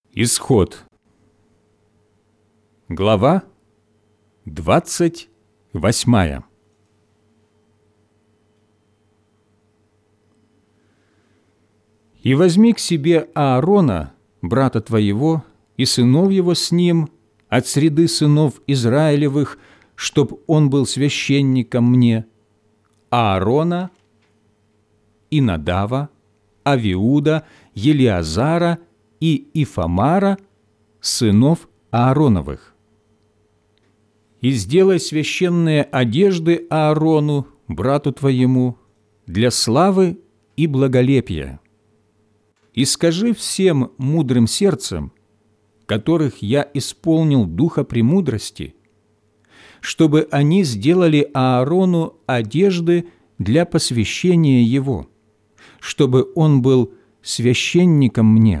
Исход. Глава 28. «И возьми к себе Аарона, брата твоего, и сынов его с ним, от среды сынов Израилевых, чтоб он был священником мне, Аарона, и Надава, Авиуда, Елиазара и Ифамара, сынов Аароновых. И сделай священные одежды Аарону, брату твоему, для славы и благолепия. И скажи всем мудрым сердцем, которых я исполнил духа премудрости, чтобы они сделали Аарону одежды для посвящения его, чтобы он был священником мне.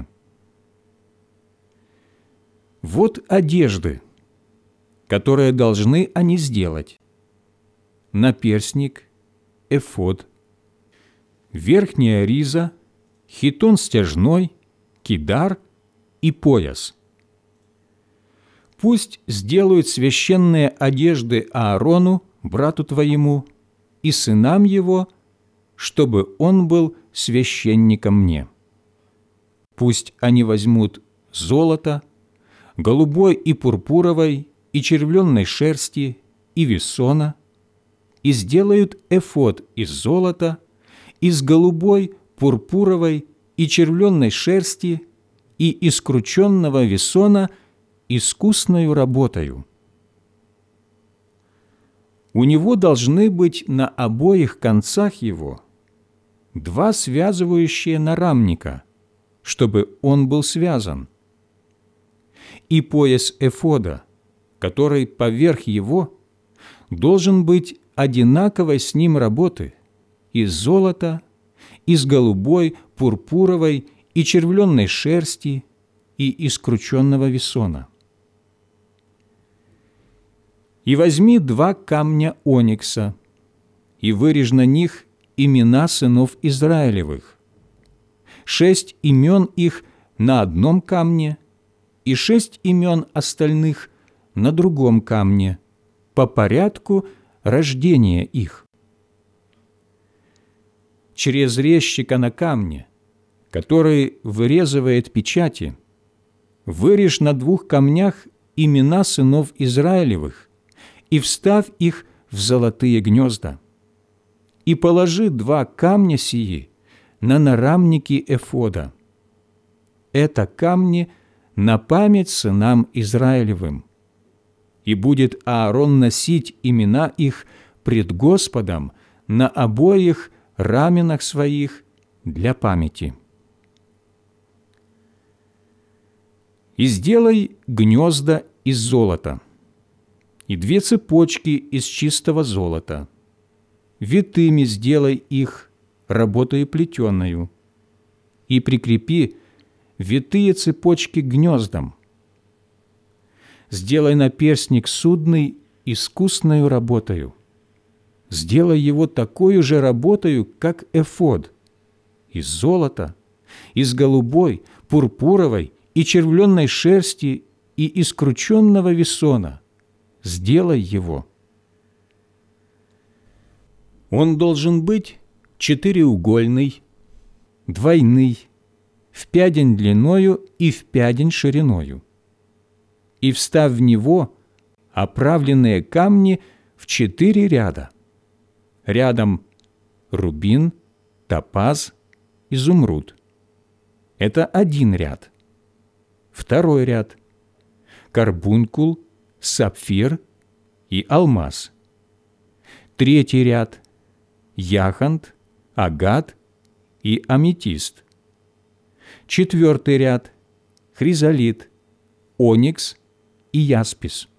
Вот одежды, которые должны они сделать: наперстник, эфод, верхняя риза, хитон стяжной, кидар и пояс. Пусть сделают священные одежды Аарону, брату твоему, и сынам его, чтобы он был священником мне. Пусть они возьмут золото, голубой и пурпуровой, и червленной шерсти, и весона, и сделают эфод из золота, из голубой, пурпуровой и червленной шерсти, и из крученного весона искусною работою. У него должны быть на обоих концах его два связывающие нарамника, чтобы он был связан, и пояс эфода, который поверх его, должен быть одинаковой с ним работы, из золота, из голубой, пурпуровой и червленной шерсти и из крученного весона. И возьми 2 камня оникса, и вырежь на них имена сынов Израилевых, 6 имен их на одном камне, и 6 имен остальных на другом камне, по порядку рождения их. Через резчика на камне, который вырезывает печати, вырежь на 2 камнях имена сынов Израилевых и вставь их в золотые гнезда. И положи 2 камня сии на нарамники эфода. Это камни на память сынам Израилевым. И будет Аарон носить имена их пред Господом на обоих раменах своих для памяти. И сделай гнезда из золота, и 2 цепочки из чистого золота. Витыми сделай их работою плетеною, и прикрепи витые цепочки к гнездам. Сделай наперстник судный искусною работою. Сделай его такою же работою, как эфод, из золота, из голубой, пурпуровой и червленной шерсти и из крученного весона. Сделай его. Он должен быть 4-угольный, двойный, в 5 длиною и в 5 шириною. И вставь в него оправленные камни в 4 ряда. Рядом рубин, топаз, изумруд. Это 1 ряд. 2 ряд – карбункул, сапфир и алмаз. 3 ряд – яхонт, агат и аметист. 4 ряд – хризолит, оникс и яспис.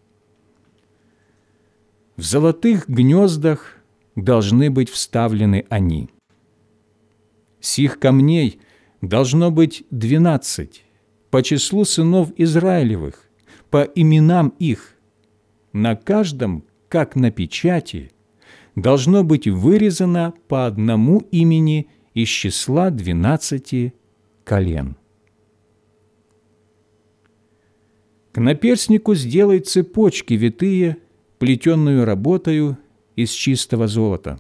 В золотых гнездах должны быть вставлены они. Сих камней должно быть 12 по числу сынов Израилевых, по именам их. На каждом, как на печати, должно быть вырезано по одному имени из числа 12 колен. К наперстнику сделай цепочки витые, плетенную работою из чистого золота.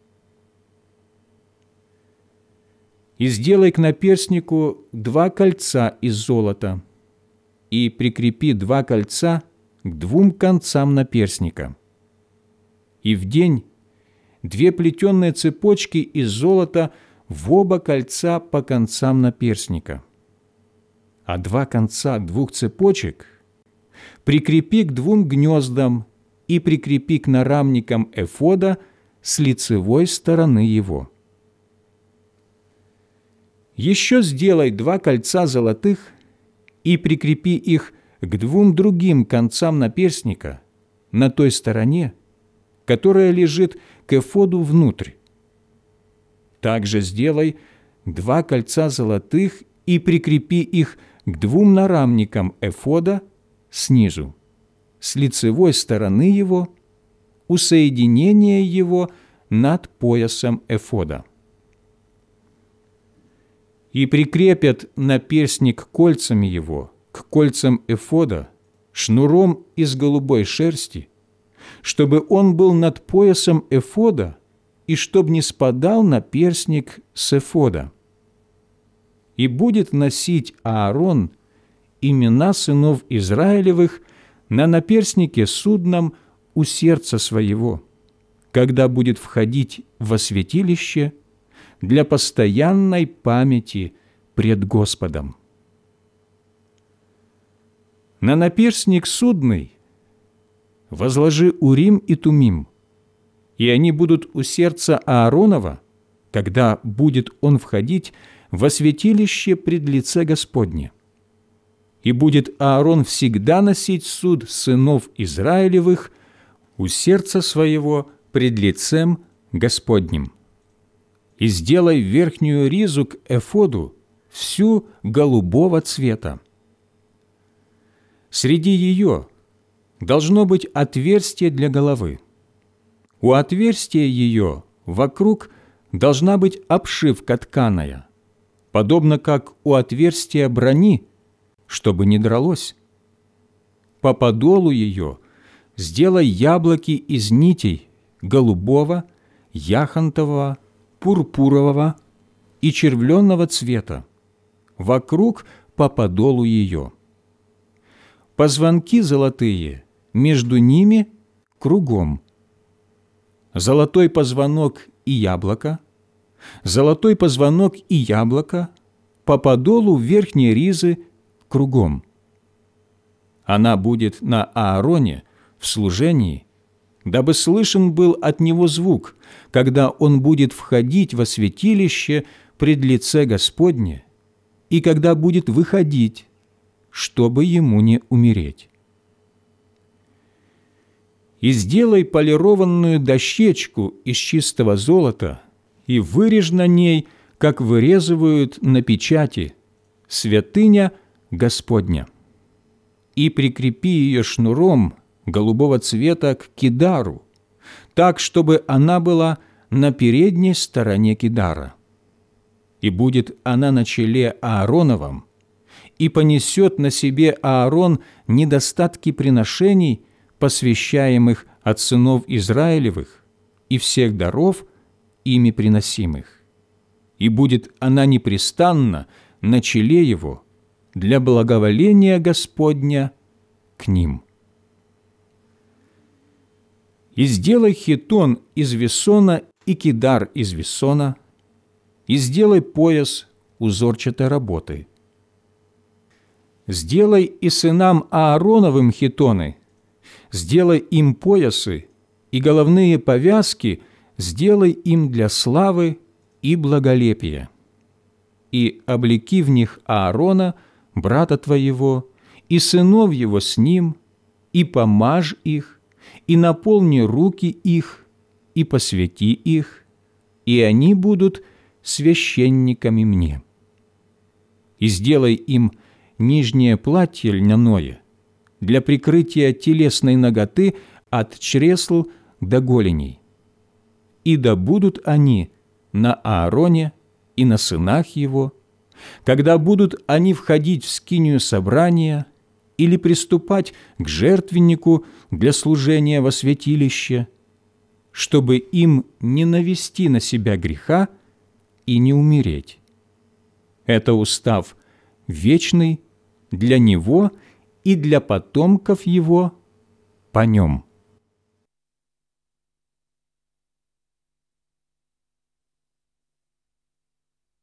И сделай к наперстнику 2 кольца из золота, и прикрепи 2 кольца к 2 концам наперстника. И в день 2 плетеные цепочки из золота в оба кольца по концам наперстника, а 2 конца 2 цепочек прикрепи к 2 гнездам и прикрепи к нарамникам эфода с лицевой стороны его. Еще сделай 2 кольца золотых и прикрепи их к 2 другим концам наперстника на той стороне, которая лежит к эфоду внутрь. Также сделай 2 кольца золотых и прикрепи их к 2 нарамникам эфода снизу, с лицевой стороны его, у соединения его над поясом эфода. И прикрепят наперстник кольцами его к кольцам эфода шнуром из голубой шерсти, чтобы он был над поясом эфода и чтоб не спадал наперстник с эфода. И будет носить Аарон имена сынов Израилевых на наперстнике судном у сердца своего, когда будет входить во святилище для постоянной памяти пред Господом. На наперстник судный возложи Урим и Тумим, и они будут у сердца Ааронова, когда будет он входить во святилище пред лице Господне. И будет Аарон всегда носить суд сынов Израилевых у сердца своего пред лицем Господним. И сделай верхнюю ризу к эфоду всю голубого цвета. Среди ее должно быть отверстие для головы. У отверстия ее вокруг должна быть обшивка тканая, подобно как у отверстия брони, чтобы не дралось. По подолу ее сделай яблоки из нитей голубого, яхонтового, пурпурового и червленного цвета, вокруг по подолу ее. Позвонки золотые между ними кругом. Золотой позвонок и яблоко, золотой позвонок и яблоко по подолу верхней ризы кругом. Она будет на Аароне в служении, дабы слышен был от него звук, когда он будет входить во святилище пред лице Господне и когда будет выходить, чтобы ему не умереть. И сделай полированную дощечку из чистого золота и вырежь на ней, как вырезывают на печати, святыня Господня. И прикрепи ее шнуром голубого цвета к кидару, так, чтобы она была на передней стороне кидара. И будет она на челе Аароновом, и понесет на себе Аарон недостатки приношений, посвящаемых от сынов Израилевых, и всех даров, ими приносимых. И будет она непрестанно на челе его для благоволения Господня к ним. И сделай хитон из весона и кидар из весона, и сделай пояс узорчатой работы. Сделай и сынам Аароновым хитоны, сделай им поясы, и головные повязки сделай им для славы и благолепия. И облеки в них Аарона, брата твоего, и сынов его с ним, и помажь их, и наполни руки их, и посвяти их, и они будут священниками мне. И сделай им нижнее платье льняное для прикрытия телесной наготы от чресл до голеней. И да будут они на Аароне и на сынах его, когда будут они входить в скинию собрания или приступать к жертвеннику для служения во святилище, чтобы им не навести на себя греха и не умереть. Это устав вечный для него и для потомков его по нем».